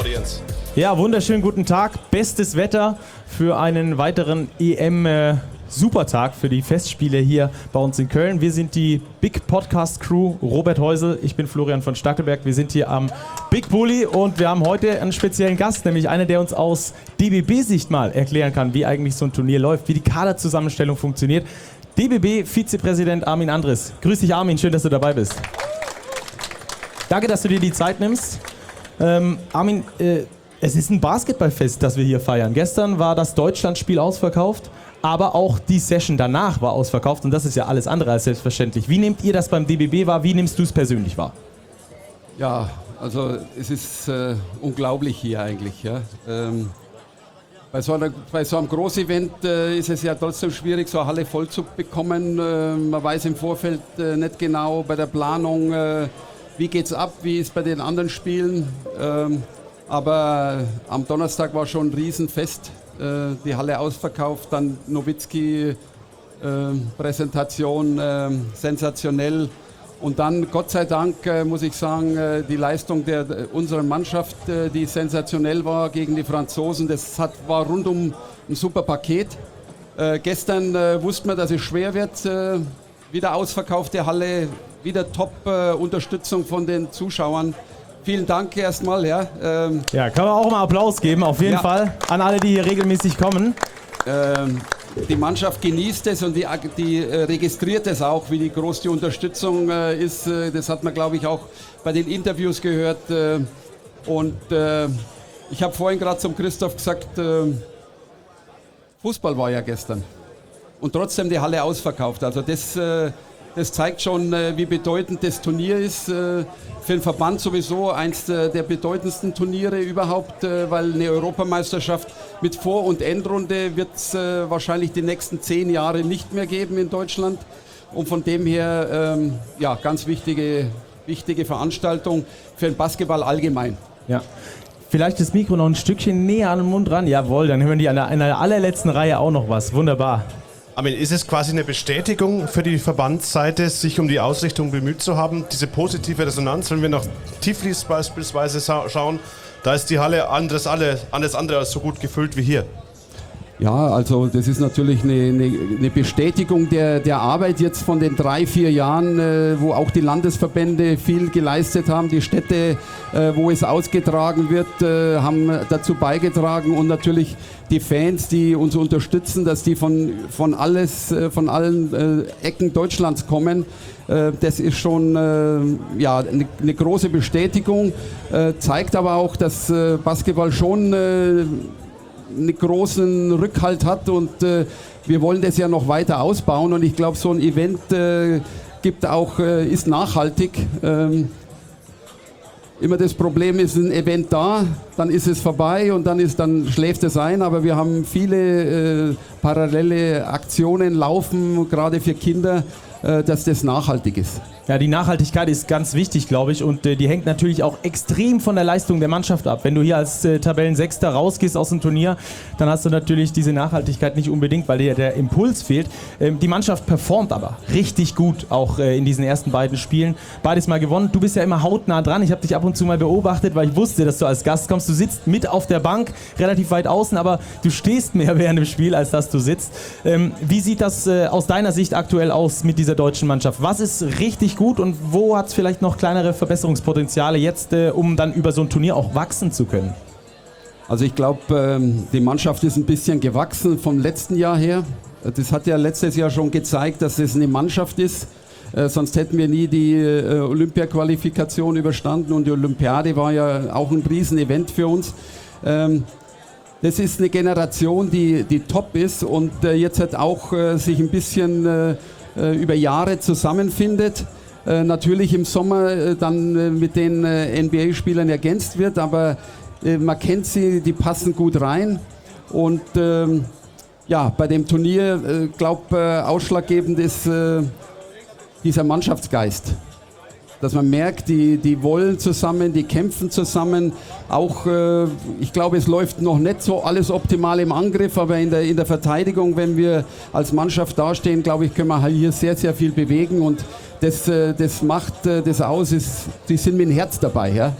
audience. Ja, wunderschönen guten Tag. Bestes Wetter für einen weiteren EM-Supertag für die Festspiele hier bei uns in Köln. Wir sind die Big Podcast Crew, Robert Heusel, ich bin Florian von Stackelberg. Wir sind hier am Big Bully und wir haben heute einen speziellen Gast, nämlich einer, der uns aus DBB-Sicht mal erklären kann, wie eigentlich so ein Turnier läuft, wie die Kaderzusammenstellung funktioniert. DBB-Vizepräsident Armin Andres. Grüß dich, Armin, schön, dass du dabei bist. Danke, dass du dir die Zeit nimmst. Armin, es ist ein Basketballfest, das wir hier feiern. Gestern war das Deutschlandspiel ausverkauft, aber auch die Session danach war ausverkauft und das ist ja alles andere als selbstverständlich. Wie nehmt ihr das beim DBB wahr? Wie nimmst du es persönlich wahr? Ja, also es ist unglaublich hier eigentlich. Ja. Bei so einem Großevent ist es ja trotzdem schwierig, so eine Halle voll zu bekommen. Man weiß im Vorfeld nicht genau bei der Planung, wie geht's ab, wie ist bei den anderen Spielen. Aber am Donnerstag war schon ein Riesenfest, die Halle ausverkauft, dann Nowitzki-Präsentation, sensationell. Und dann, Gott sei Dank, muss ich sagen, die Leistung unserer Mannschaft, die sensationell war gegen die Franzosen, war rundum ein super Paket. Gestern wussten wir, dass es schwer wird, wieder ausverkaufte Halle, wieder Top-Unterstützung von den Zuschauern. Vielen Dank erstmal. Ja, ja, kann man auch mal Applaus geben, auf jeden Fall, an alle, die hier regelmäßig kommen. Die Mannschaft genießt es und die registriert es auch, wie groß die Unterstützung ist. Das hat man, glaube ich, auch bei den Interviews gehört. Und ich habe vorhin gerade zum Christoph gesagt, Fußball war ja gestern. Und trotzdem die Halle ausverkauft. Also das zeigt schon, wie bedeutend das Turnier ist. Für den Verband sowieso eins der bedeutendsten Turniere überhaupt, weil eine Europameisterschaft mit Vor- und Endrunde wird es wahrscheinlich die nächsten 10 Jahre nicht mehr geben in Deutschland. Und von dem her, ja, ganz wichtige Veranstaltung für den Basketball allgemein. Ja. Vielleicht das Mikro noch ein Stückchen näher an den Mund ran. Jawohl, dann hören die an der allerletzten Reihe auch noch was. Wunderbar. Armin, ist es quasi eine Bestätigung für die Verbandsseite, sich um die Ausrichtung bemüht zu haben? Diese positive Resonanz, wenn wir nach Tiflis beispielsweise schauen, da ist die Halle alles andere als so gut gefüllt wie hier. Ja, also das ist natürlich eine Bestätigung der Arbeit jetzt von den 3-4 Jahren, wo auch die Landesverbände viel geleistet haben. Die Städte, wo es ausgetragen wird, haben dazu beigetragen und natürlich die Fans, die uns unterstützen, dass die von allen Ecken Deutschlands kommen. Das ist schon ja, eine große Bestätigung, zeigt aber auch, dass Basketball schon einen großen Rückhalt hat und wir wollen das ja noch weiter ausbauen und ich glaube, so ein Event ist nachhaltig. Immer das Problem ist, ein Event da, dann ist es vorbei und dann schläft es ein, aber wir haben viele parallele Aktionen laufen, gerade für Kinder, dass das nachhaltig ist. Ja, die Nachhaltigkeit ist ganz wichtig, glaube ich, und die hängt natürlich auch extrem von der Leistung der Mannschaft ab. Wenn du hier als Tabellensechster rausgehst aus dem Turnier, dann hast du natürlich diese Nachhaltigkeit nicht unbedingt, weil dir der Impuls fehlt. Die Mannschaft performt aber richtig gut, auch in diesen ersten beiden Spielen. Beides mal gewonnen. Du bist ja immer hautnah dran. Ich habe dich ab und zu mal beobachtet, weil ich wusste, dass du als Gast kommst. Du sitzt mit auf der Bank, relativ weit außen, aber du stehst mehr während dem Spiel, als dass du sitzt. Wie sieht das aus deiner Sicht aktuell aus mit dieser deutschen Mannschaft? Was ist richtig gut und wo hat es vielleicht noch kleinere Verbesserungspotenziale jetzt, um dann über so ein Turnier auch wachsen zu können? Also ich glaube, die Mannschaft ist ein bisschen gewachsen vom letzten Jahr her. Das hat ja letztes Jahr schon gezeigt, dass es eine Mannschaft ist. Sonst hätten wir nie die Olympia-Qualifikation überstanden und die Olympiade war ja auch ein Riesenevent für uns. Das ist eine Generation, die top ist und jetzt hat auch sich ein bisschen über Jahre zusammenfindet. Natürlich im Sommer dann mit den NBA-Spielern ergänzt wird, aber man kennt sie, die passen gut rein und ja, bei dem Turnier, ausschlaggebend ist dieser Mannschaftsgeist. Dass man merkt, die wollen zusammen, die kämpfen zusammen. Auch, ich glaube, es läuft noch nicht so alles optimal im Angriff, aber in der Verteidigung, wenn wir als Mannschaft dastehen, glaube ich, können wir hier sehr, sehr viel bewegen und das macht das aus. Die sind mit dem Herz dabei. Ja?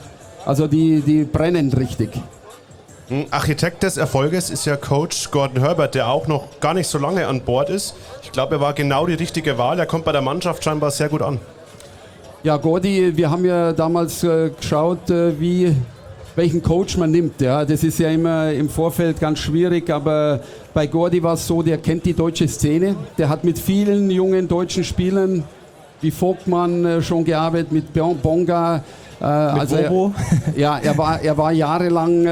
Also die brennen richtig. Architekt des Erfolges ist ja Coach Gordon Herbert, der auch noch gar nicht so lange an Bord ist. Ich glaube, er war genau die richtige Wahl. Er kommt bei der Mannschaft scheinbar sehr gut an. Ja, Gordy, wir haben ja damals geschaut, welchen Coach man nimmt. Ja. Das ist ja immer im Vorfeld ganz schwierig, aber bei Gordy war es so, der kennt die deutsche Szene. Der hat mit vielen jungen deutschen Spielern wie Vogtmann schon gearbeitet, mit Bonga. Bobo. Er war jahrelang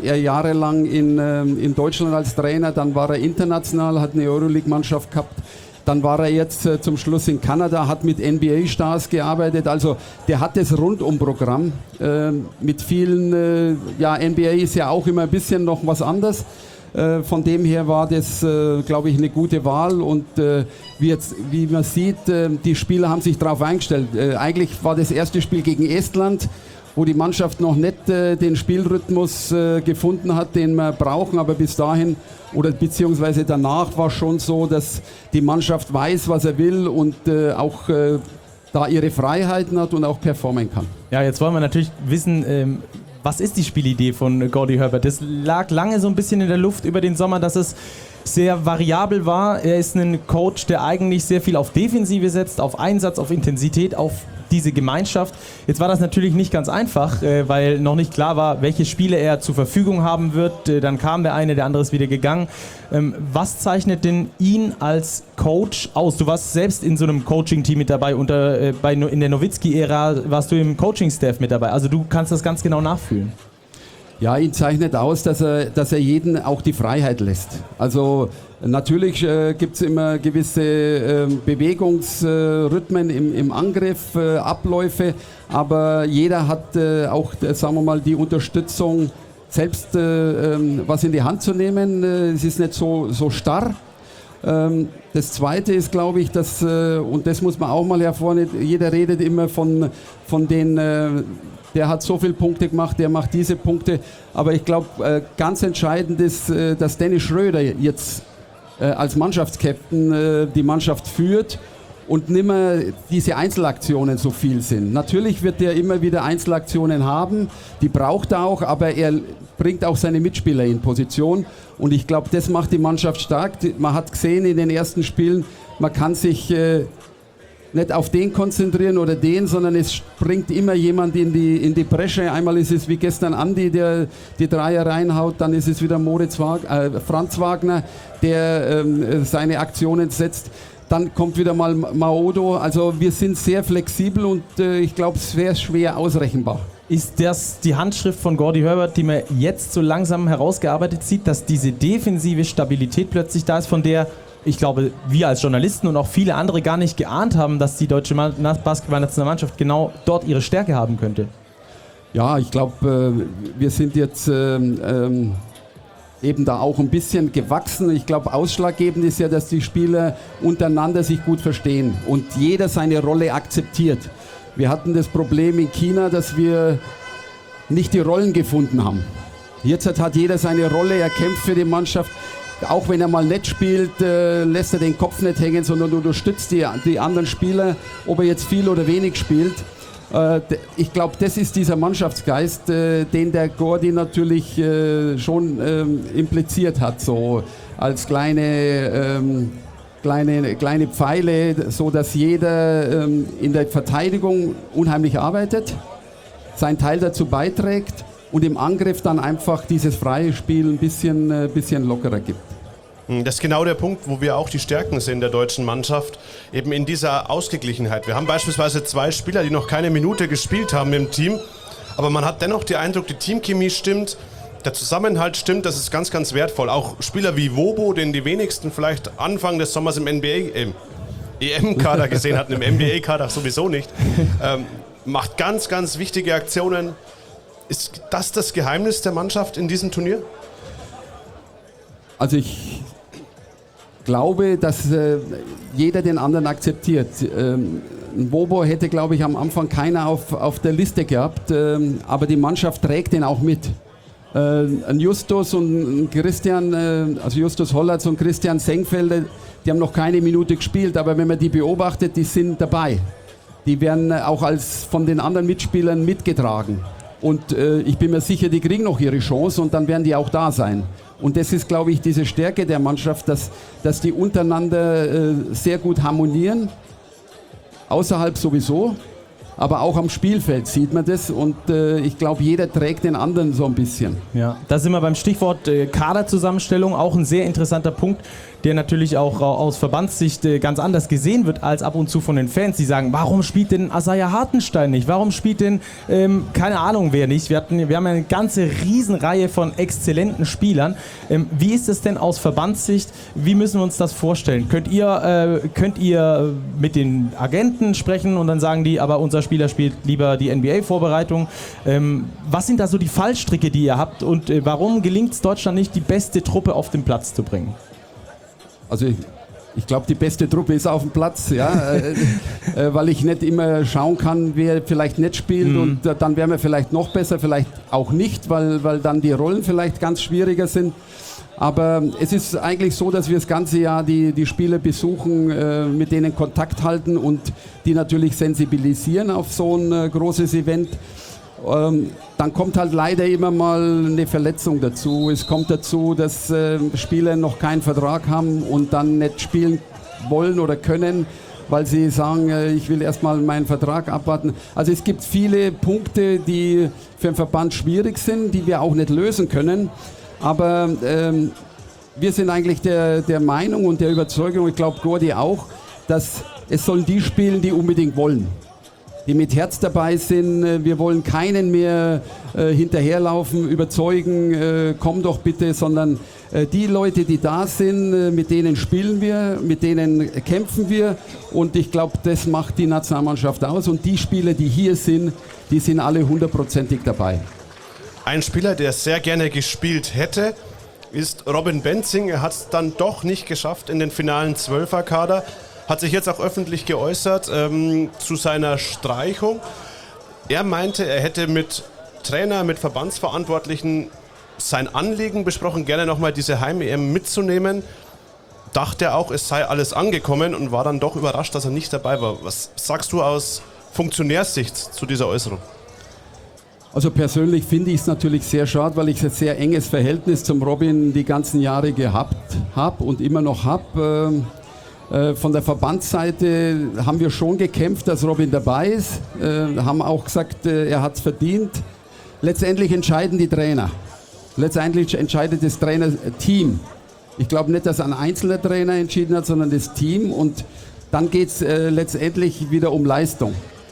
in Deutschland als Trainer, dann war er international, hat eine Euroleague-Mannschaft gehabt, dann war er jetzt zum Schluss in Kanada, hat mit NBA-Stars gearbeitet, also der hat das Rundumprogramm mit vielen, NBA ist ja auch immer ein bisschen noch was anderes. Von dem her war das, glaube ich, eine gute Wahl und wie man sieht, die Spieler haben sich darauf eingestellt. Eigentlich war das erste Spiel gegen Estland, wo die Mannschaft noch nicht den Spielrhythmus gefunden hat, den wir brauchen, aber bis dahin oder beziehungsweise danach war schon so, dass die Mannschaft weiß, was er will und auch da ihre Freiheiten hat und auch performen kann. Ja, jetzt wollen wir natürlich wissen, was ist die Spielidee von Gordy Herbert? Das lag lange so ein bisschen in der Luft über den Sommer, dass es sehr variabel war. Er ist ein Coach, der eigentlich sehr viel auf Defensive setzt, auf Einsatz, auf Intensität, auf diese Gemeinschaft. Jetzt war das natürlich nicht ganz einfach, weil noch nicht klar war, welche Spiele er zur Verfügung haben wird. Dann kam der eine, der andere ist wieder gegangen. Was zeichnet denn ihn als Coach aus? Du warst selbst in so einem Coaching-Team mit dabei. In der Nowitzki-Ära warst du im Coaching-Staff mit dabei. Also du kannst das ganz genau nachfühlen. Ja, ihn zeichnet aus, dass er jeden auch die Freiheit lässt. Also natürlich gibt es immer gewisse Bewegungsrhythmen im Angriff, Abläufe, aber jeder hat auch, sagen wir mal, die Unterstützung, selbst was in die Hand zu nehmen. Es ist nicht so starr. Das Zweite ist, glaube ich, dass, und das muss man auch mal hervornehmen, jeder redet immer von den der hat so viele Punkte gemacht, der macht diese Punkte. Aber ich glaube, ganz entscheidend ist, dass Dennis Schröder jetzt als Mannschaftskapitän die Mannschaft führt und nicht mehr diese Einzelaktionen so viel sind. Natürlich wird er immer wieder Einzelaktionen haben, die braucht er auch, aber er bringt auch seine Mitspieler in Position. Und ich glaube, das macht die Mannschaft stark. Man hat gesehen in den ersten Spielen, man kann sich nicht auf den konzentrieren oder den, sondern es springt immer jemand in die Bresche. Einmal ist es wie gestern Andi, der die Dreier reinhaut, dann ist es wieder Franz Wagner, der seine Aktionen setzt. Dann kommt wieder mal Maodo. Also wir sind sehr flexibel und ich glaube, es wäre schwer ausrechenbar. Ist das die Handschrift von Gordy Herbert, die man jetzt so langsam herausgearbeitet sieht, dass diese defensive Stabilität plötzlich da ist, von der ich glaube, wir als Journalisten und auch viele andere gar nicht geahnt haben, dass die deutsche Basketballnationalmannschaft genau dort ihre Stärke haben könnte? Ja, ich glaube, wir sind jetzt eben da auch ein bisschen gewachsen. Ich glaube, ausschlaggebend ist ja, dass die Spieler untereinander sich gut verstehen und jeder seine Rolle akzeptiert. Wir hatten das Problem in China, dass wir nicht die Rollen gefunden haben. Jetzt hat jeder seine Rolle, er kämpft für die Mannschaft. Auch wenn er mal nicht spielt, lässt er den Kopf nicht hängen, sondern du unterstützt die anderen Spieler, ob er jetzt viel oder wenig spielt. Ich glaube, das ist dieser Mannschaftsgeist, den der Gordy natürlich schon impliziert hat, so als kleine Pfeile, so dass jeder in der Verteidigung unheimlich arbeitet, seinen Teil dazu beiträgt und im Angriff dann einfach dieses freie Spiel ein bisschen lockerer gibt. Das ist genau der Punkt, wo wir auch die Stärken sehen der deutschen Mannschaft, eben in dieser Ausgeglichenheit. Wir haben beispielsweise 2 Spieler, die noch keine Minute gespielt haben im Team, aber man hat dennoch den Eindruck, die Teamchemie stimmt, der Zusammenhalt stimmt, das ist ganz, ganz wertvoll. Auch Spieler wie Wobo, den die wenigsten vielleicht Anfang des Sommers im EM-Kader gesehen hatten, im NBA-Kader sowieso nicht, macht ganz, ganz wichtige Aktionen. Ist das Geheimnis der Mannschaft in diesem Turnier? Also ich glaube, dass jeder den anderen akzeptiert. Bobo hätte, glaube ich, am Anfang keiner auf der Liste gehabt, aber die Mannschaft trägt den auch mit. Ein Justus und ein Christian, also Justus Hollatz und Christian Senkfelder, die haben noch keine Minute gespielt, aber wenn man die beobachtet, die sind dabei. Die werden auch von den anderen Mitspielern mitgetragen. Und ich bin mir sicher, die kriegen noch ihre Chance und dann werden die auch da sein. Und das ist, glaube ich, diese Stärke der Mannschaft, dass die untereinander sehr gut harmonieren. Außerhalb sowieso, aber auch am Spielfeld sieht man das. Und ich glaube, jeder trägt den anderen so ein bisschen. Ja, da sind wir beim Stichwort Kaderzusammenstellung, auch ein sehr interessanter Punkt, der natürlich auch aus Verbandssicht ganz anders gesehen wird als ab und zu von den Fans. Die sagen, warum spielt denn Asaya Hartenstein nicht? Warum spielt denn, keine Ahnung wer nicht? Wir haben eine ganze Riesenreihe von exzellenten Spielern. Wie ist es denn aus Verbandssicht? Wie müssen wir uns das vorstellen? Könnt ihr mit den Agenten sprechen und dann sagen die, aber unser Spieler spielt lieber die NBA-Vorbereitung? Was sind da so die Fallstricke, die ihr habt und warum gelingt es Deutschland nicht, die beste Truppe auf den Platz zu bringen? Also ich glaube, die beste Truppe ist auf dem Platz, ja, weil ich nicht immer schauen kann, wer vielleicht nicht spielt und dann wären wir vielleicht noch besser, vielleicht auch nicht, weil dann die Rollen vielleicht ganz schwieriger sind. Aber es ist eigentlich so, dass wir das ganze Jahr die Spieler besuchen, mit denen Kontakt halten und die natürlich sensibilisieren auf so ein großes Event. Dann kommt halt leider immer mal eine Verletzung dazu. Es kommt dazu, dass Spieler noch keinen Vertrag haben und dann nicht spielen wollen oder können, weil sie sagen, ich will erstmal meinen Vertrag abwarten. Also es gibt viele Punkte, die für den Verband schwierig sind, die wir auch nicht lösen können. Aber wir sind eigentlich der Meinung und der Überzeugung, ich glaube Gordi auch, dass es sollen die spielen, die unbedingt wollen. Die mit Herz dabei sind. Wir wollen keinen mehr hinterherlaufen, überzeugen, komm doch bitte, sondern die Leute, die da sind, mit denen spielen wir, mit denen kämpfen wir und ich glaube, das macht die Nationalmannschaft aus und die Spieler, die hier sind, die sind alle 100%ig dabei. Ein Spieler, der sehr gerne gespielt hätte, ist Robin Benzing. Er hat es dann doch nicht geschafft in den finalen 12er-Kader. Hat sich jetzt auch öffentlich geäußert zu seiner Streichung. Er meinte, er hätte mit Trainer, mit Verbandsverantwortlichen sein Anliegen besprochen, gerne nochmal diese Heim-EM mitzunehmen. Dachte auch, es sei alles angekommen und war dann doch überrascht, dass er nicht dabei war. Was sagst du aus Funktionärssicht zu dieser Äußerung? Also persönlich finde ich es natürlich sehr schade, weil ich ein sehr enges Verhältnis zum Robin die ganzen Jahre gehabt habe und immer noch habe. Von der Verbandsseite haben wir schon gekämpft, dass Robin dabei ist, haben auch gesagt, er hat es verdient. Letztendlich entscheiden die Trainer. Letztendlich entscheidet das Trainerteam. Ich glaube nicht, dass ein einzelner Trainer entschieden hat, sondern das Team. Und dann geht es letztendlich wieder um Leistung.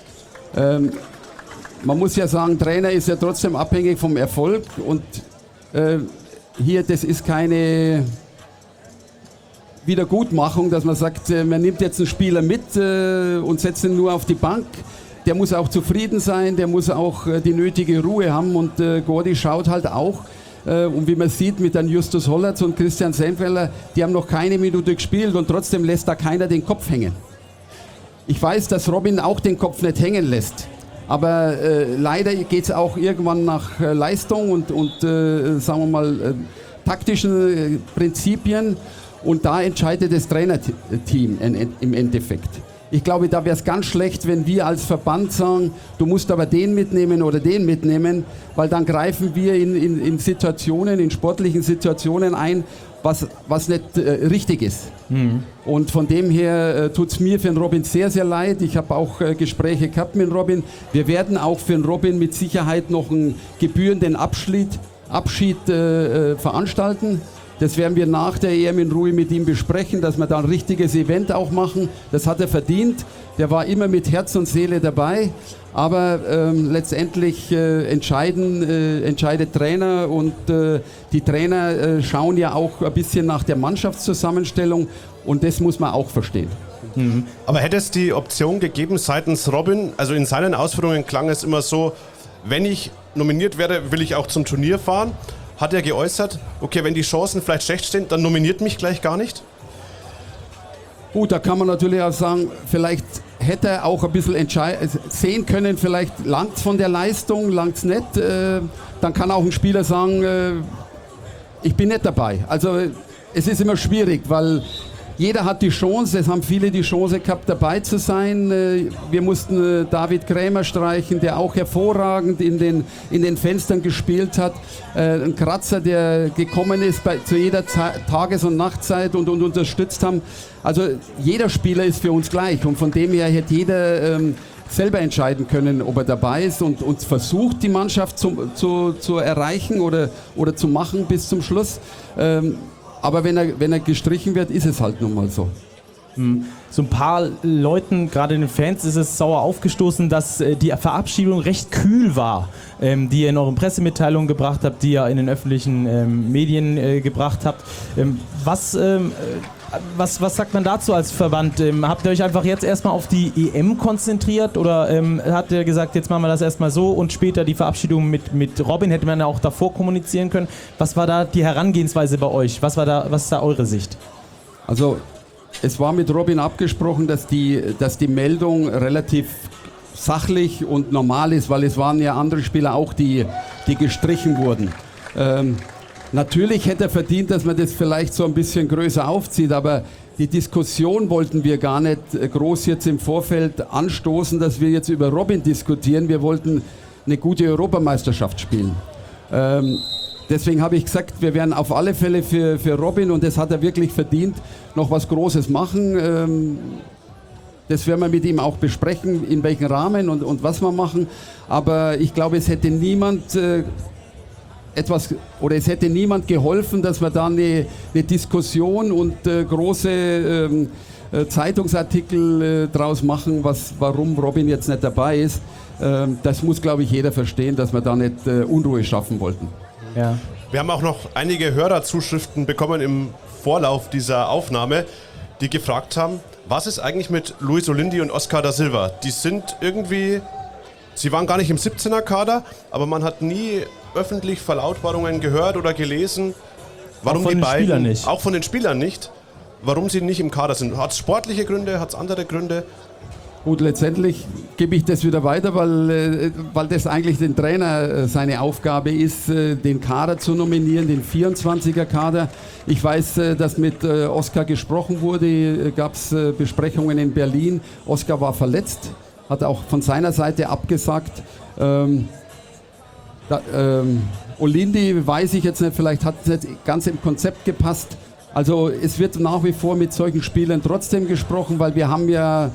Man muss ja sagen, Trainer ist ja trotzdem abhängig vom Erfolg. Und hier, das ist keine Wiedergutmachung, dass man sagt, man nimmt jetzt einen Spieler mit und setzt ihn nur auf die Bank. Der muss auch zufrieden sein, der muss auch die nötige Ruhe haben und Gordi schaut halt auch. Und wie man sieht mit dann Justus Hollatz und Christian Sennfelder, die haben noch keine Minute gespielt und trotzdem lässt da keiner den Kopf hängen. Ich weiß, dass Robin auch den Kopf nicht hängen lässt. Aber leider geht es auch irgendwann nach Leistung und sagen wir mal, taktischen Prinzipien. Und da entscheidet das Trainerteam im Endeffekt. Ich glaube, da wäre es ganz schlecht, wenn wir als Verband sagen, du musst aber den mitnehmen oder den mitnehmen, weil dann greifen wir in Situationen, in sportlichen Situationen ein, was nicht richtig ist. Mhm. Und von dem her tut es mir für den Robin sehr, sehr leid. Ich habe auch Gespräche gehabt mit Robin. Wir werden auch für den Robin mit Sicherheit noch einen gebührenden Abschied veranstalten. Das werden wir nach der EM in Ruhe mit ihm besprechen, dass wir da ein richtiges Event auch machen. Das hat er verdient. Der war immer mit Herz und Seele dabei. Aber letztendlich entscheidet Trainer und die Trainer schauen ja auch ein bisschen nach der Mannschaftszusammenstellung und das muss man auch verstehen. Mhm. Aber hätte es die Option gegeben seitens Robin, also in seinen Ausführungen klang es immer so, wenn ich nominiert werde, will ich auch zum Turnier fahren. Hat er geäußert, okay, wenn die Chancen vielleicht schlecht stehen, dann nominiert mich gleich gar nicht? Gut, da kann man natürlich auch sagen, vielleicht hätte er auch ein bisschen sehen können, vielleicht langt es von der Leistung, langt es nicht. Dann kann auch ein Spieler sagen, ich bin nicht dabei. Also es ist immer schwierig, weil jeder hat die Chance, es haben viele die Chance gehabt, dabei zu sein. Wir mussten David Krämer streichen, der auch hervorragend in den Fenstern gespielt hat. Ein Kratzer, der gekommen ist zu jeder Tages- und Nachtzeit und unterstützt haben. Also jeder Spieler ist für uns gleich und von dem her hätte jeder selber entscheiden können, ob er dabei ist und uns versucht, die Mannschaft zu erreichen oder zu machen bis zum Schluss. Aber wenn er gestrichen wird, ist es halt nun mal so. So ein paar Leuten, gerade den Fans, ist es sauer aufgestoßen, dass die Verabschiedung recht kühl war, die ihr in euren Pressemitteilungen gebracht habt, die ihr in den öffentlichen Medien gebracht habt. Was sagt man dazu als Verband? Habt ihr euch einfach jetzt erstmal auf die EM konzentriert oder habt ihr gesagt, jetzt machen wir das erstmal so und später die Verabschiedung mit Robin, hätte man ja auch davor kommunizieren können. Was war da die Herangehensweise bei euch? Was ist da eure Sicht? Also es war mit Robin abgesprochen, dass die Meldung relativ sachlich und normal ist, weil es waren ja andere Spieler auch, die gestrichen wurden. Natürlich hätte er verdient, dass man das vielleicht so ein bisschen größer aufzieht, aber die Diskussion wollten wir gar nicht groß jetzt im Vorfeld anstoßen, dass wir jetzt über Robin diskutieren. Wir wollten eine gute Europameisterschaft spielen. Deswegen habe ich gesagt, wir werden auf alle Fälle für Robin, und das hat er wirklich verdient, noch was Großes machen. Das werden wir mit ihm auch besprechen, in welchem Rahmen und was wir machen. Aber ich glaube, es hätte niemand geholfen, dass wir da eine Diskussion und große Zeitungsartikel draus machen, warum Robin jetzt nicht dabei ist. Das muss, glaube ich, jeder verstehen, dass wir da nicht Unruhe schaffen wollten. Ja. Wir haben auch noch einige Hörerzuschriften bekommen im Vorlauf dieser Aufnahme, die gefragt haben, was ist eigentlich mit Luis Olindi und Oscar da Silva? Die sind irgendwie, sie waren gar nicht im 17er-Kader, aber man hat nie öffentlich Verlautbarungen gehört oder gelesen, warum die beiden, Spielern nicht. Auch von den Spielern nicht, warum sie nicht im Kader sind. Hat es sportliche Gründe, hat es andere Gründe? Gut, letztendlich gebe ich das wieder weiter, weil das eigentlich den Trainer seine Aufgabe ist, den Kader zu nominieren, den 24er-Kader. Ich weiß, dass mit Oscar gesprochen wurde, gab es Besprechungen in Berlin. Oscar war verletzt, hat auch von seiner Seite abgesagt. Olindi weiß ich jetzt nicht, vielleicht hat es nicht ganz im Konzept gepasst. Also es wird nach wie vor mit solchen Spielern trotzdem gesprochen, weil wir haben ja,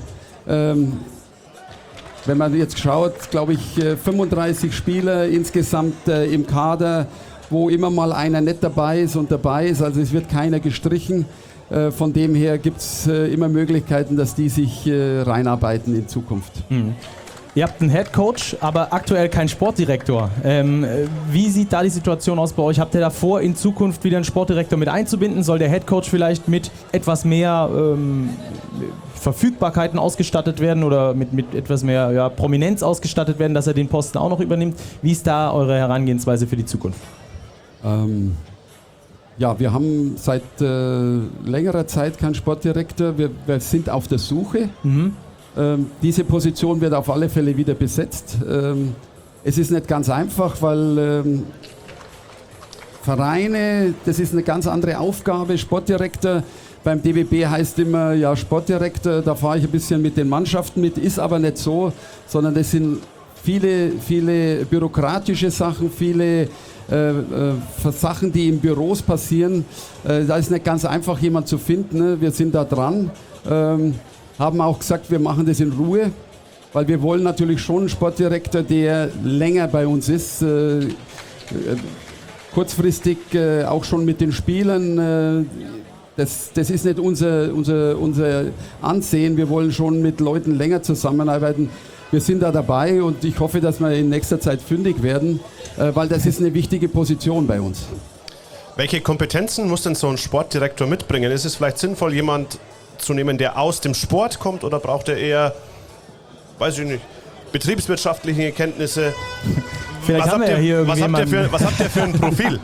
wenn man jetzt schaut, glaube ich, 35 Spieler insgesamt im Kader, wo immer mal einer nicht dabei ist und dabei ist. Also es wird keiner gestrichen. Von dem her gibt es immer Möglichkeiten, dass die sich reinarbeiten in Zukunft. Mhm. Ihr habt einen Headcoach, aber aktuell keinen Sportdirektor. Wie sieht da die Situation aus bei euch? Habt ihr da vor, in Zukunft wieder einen Sportdirektor mit einzubinden? Soll der Headcoach vielleicht mit etwas mehr Verfügbarkeiten ausgestattet werden oder mit etwas mehr Prominenz ausgestattet werden, dass er den Posten auch noch übernimmt? Wie ist da eure Herangehensweise für die Zukunft? Ja, wir haben seit längerer Zeit keinen Sportdirektor. Wir sind auf der Suche. Mhm. Diese Position wird auf alle Fälle wieder besetzt. Es ist nicht ganz einfach, weil Vereine, das ist eine ganz andere Aufgabe. Sportdirektor beim DBB heißt immer, ja, Sportdirektor, da fahre ich ein bisschen mit den Mannschaften mit, ist aber nicht so, sondern das sind viele bürokratische Sachen, viele Sachen, die in Büros passieren. Da ist nicht ganz einfach, jemanden zu finden. Ne? Wir sind da dran. Haben auch gesagt, wir machen das in Ruhe, weil wir wollen natürlich schon einen Sportdirektor, der länger bei uns ist, kurzfristig auch schon mit den Spielern. Das ist nicht unser Ansehen, wir wollen schon mit Leuten länger zusammenarbeiten. Wir sind da dabei und ich hoffe, dass wir in nächster Zeit fündig werden, weil das ist eine wichtige Position bei uns. Welche Kompetenzen muss denn so ein Sportdirektor mitbringen? Ist es vielleicht sinnvoll, jemand zu nehmen, der aus dem Sport kommt, oder braucht er eher, weiß ich nicht, betriebswirtschaftliche Kenntnisse? Vielleicht haben wir ja hier irgendjemanden. Was habt ihr für ein Profil?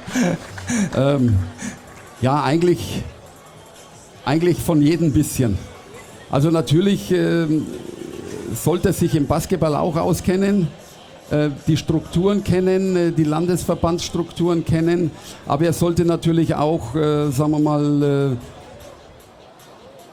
Ja, eigentlich von jedem ein bisschen. Also natürlich sollte er sich im Basketball auch auskennen, die Strukturen kennen, die Landesverbandsstrukturen kennen, aber er sollte natürlich auch, sagen wir mal,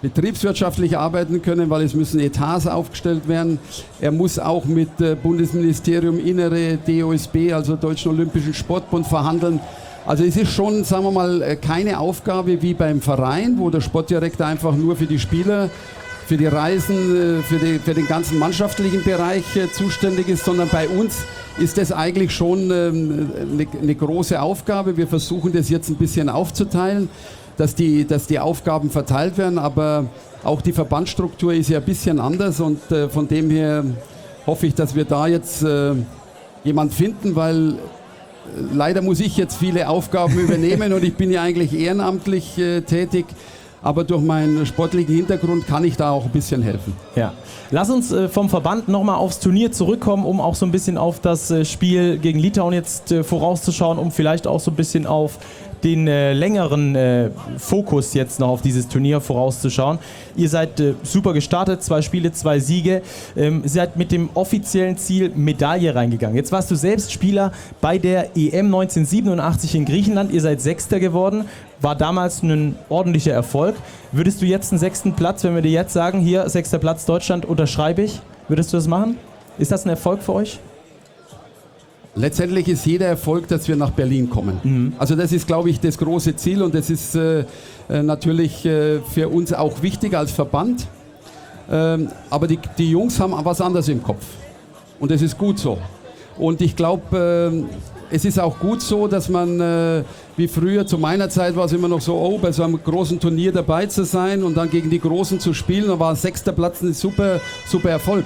betriebswirtschaftlich arbeiten können, weil es müssen Etats aufgestellt werden. Er muss auch mit Bundesministerium Innere, DOSB, also Deutschen Olympischen Sportbund, verhandeln. Also es ist schon, sagen wir mal, keine Aufgabe wie beim Verein, wo der Sportdirektor einfach nur für die Spieler, für die Reisen, für den ganzen mannschaftlichen Bereich zuständig ist, sondern bei uns ist das eigentlich schon eine große Aufgabe. Wir versuchen das jetzt ein bisschen aufzuteilen, dass die Aufgaben verteilt werden, aber auch die Verbandsstruktur ist ja ein bisschen anders und von dem her hoffe ich, dass wir da jetzt jemand finden, weil leider muss ich jetzt viele Aufgaben übernehmen und ich bin ja eigentlich ehrenamtlich tätig. Aber durch meinen sportlichen Hintergrund kann ich da auch ein bisschen helfen. Ja. Lass uns vom Verband nochmal aufs Turnier zurückkommen, um auch so ein bisschen auf das Spiel gegen Litauen jetzt vorauszuschauen, um vielleicht auch so ein bisschen auf den längeren Fokus jetzt noch auf dieses Turnier vorauszuschauen. Ihr seid super gestartet, 2 Spiele, 2 Siege. Seid mit dem offiziellen Ziel Medaille reingegangen. Jetzt warst du selbst Spieler bei der EM 1987 in Griechenland. Ihr seid Sechster geworden. War damals ein ordentlicher Erfolg. Würdest du jetzt einen 6. Platz, wenn wir dir jetzt sagen, hier 6. Platz Deutschland, unterschreibe ich, würdest du das machen? Ist das ein Erfolg für euch? Letztendlich ist jeder Erfolg, dass wir nach Berlin kommen. Mhm. Also das ist, glaube ich, das große Ziel und das ist natürlich für uns auch wichtig als Verband. Aber die Jungs haben was anderes im Kopf und das ist gut so. Und ich glaube, es ist auch gut so, dass man, wie früher zu meiner Zeit war es immer noch so, bei so einem großen Turnier dabei zu sein und dann gegen die Großen zu spielen. Da war 6. Platz ein super Erfolg.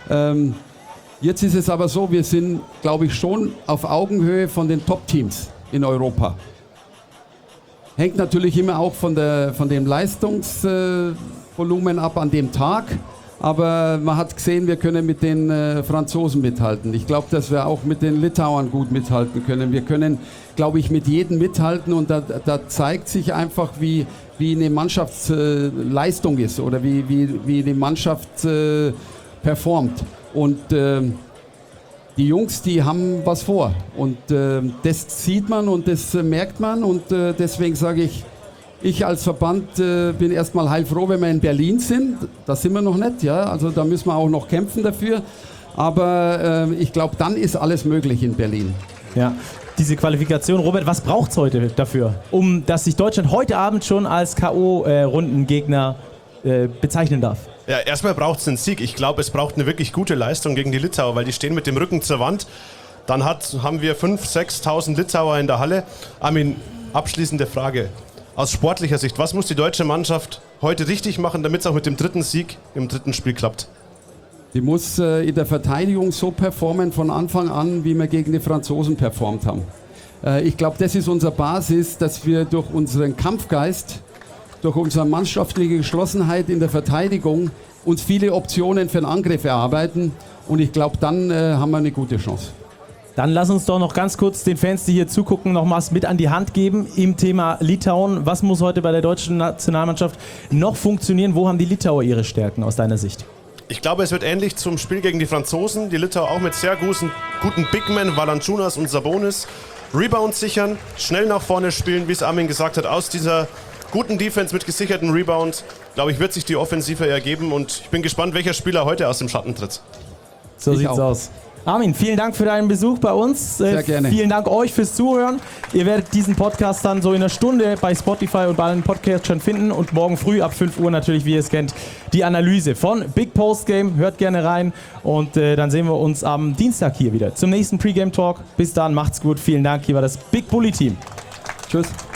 Jetzt ist es aber so, wir sind, glaube ich, schon auf Augenhöhe von den Top-Teams in Europa. Hängt natürlich immer auch von dem Leistungsvolumen ab an dem Tag. Aber man hat gesehen, wir können mit den Franzosen mithalten. Ich glaube, dass wir auch mit den Litauern gut mithalten können. Wir können, glaube ich, mit jedem mithalten und da zeigt sich einfach, wie eine Mannschaftsleistung ist oder wie eine Mannschaft performt. Und die Jungs, die haben was vor und das sieht man und das merkt man und deswegen sage ich als Verband bin erstmal heilfroh, wenn wir in Berlin sind. Da sind wir noch nicht, ja, also da müssen wir auch noch kämpfen dafür. Aber ich glaube, dann ist alles möglich in Berlin. Ja, diese Qualifikation, Robert, was braucht es heute dafür, um dass sich Deutschland heute Abend schon als K.O.-Rundengegner bezeichnen darf? Ja, erstmal braucht es einen Sieg. Ich glaube, es braucht eine wirklich gute Leistung gegen die Litauer, weil die stehen mit dem Rücken zur Wand. Dann haben wir 5.000, 6.000 Litauer in der Halle. Armin, abschließende Frage. Aus sportlicher Sicht, was muss die deutsche Mannschaft heute richtig machen, damit es auch mit dem 3. Sieg im 3. Spiel klappt? Die muss in der Verteidigung so performen von Anfang an, wie wir gegen die Franzosen performt haben. Ich glaube, das ist unsere Basis, dass wir durch unseren Kampfgeist, durch unsere mannschaftliche Geschlossenheit in der Verteidigung uns viele Optionen für den Angriff erarbeiten. Und ich glaube, dann haben wir eine gute Chance. Dann lass uns doch noch ganz kurz den Fans, die hier zugucken, noch was mit an die Hand geben im Thema Litauen. Was muss heute bei der deutschen Nationalmannschaft noch funktionieren? Wo haben die Litauer ihre Stärken aus deiner Sicht? Ich glaube, es wird ähnlich zum Spiel gegen die Franzosen. Die Litauer auch mit sehr guten Bigmen, Valanciunas und Sabonis. Rebounds sichern, schnell nach vorne spielen, wie es Armin gesagt hat. Aus dieser guten Defense mit gesicherten Rebounds, glaube ich, wird sich die Offensive ergeben. Und ich bin gespannt, welcher Spieler heute aus dem Schatten tritt. So sieht's aus. Armin, vielen Dank für deinen Besuch bei uns. Sehr gerne. Vielen Dank euch fürs Zuhören. Ihr werdet diesen Podcast dann so in einer Stunde bei Spotify und bei allen Podcasts schon finden. Und morgen früh ab 5 Uhr natürlich, wie ihr es kennt, die Analyse von Big Post Game. Hört gerne rein und dann sehen wir uns am Dienstag hier wieder zum nächsten Pre-Game Talk. Bis dann, macht's gut. Vielen Dank. Hier war das Big Bully Team. Tschüss.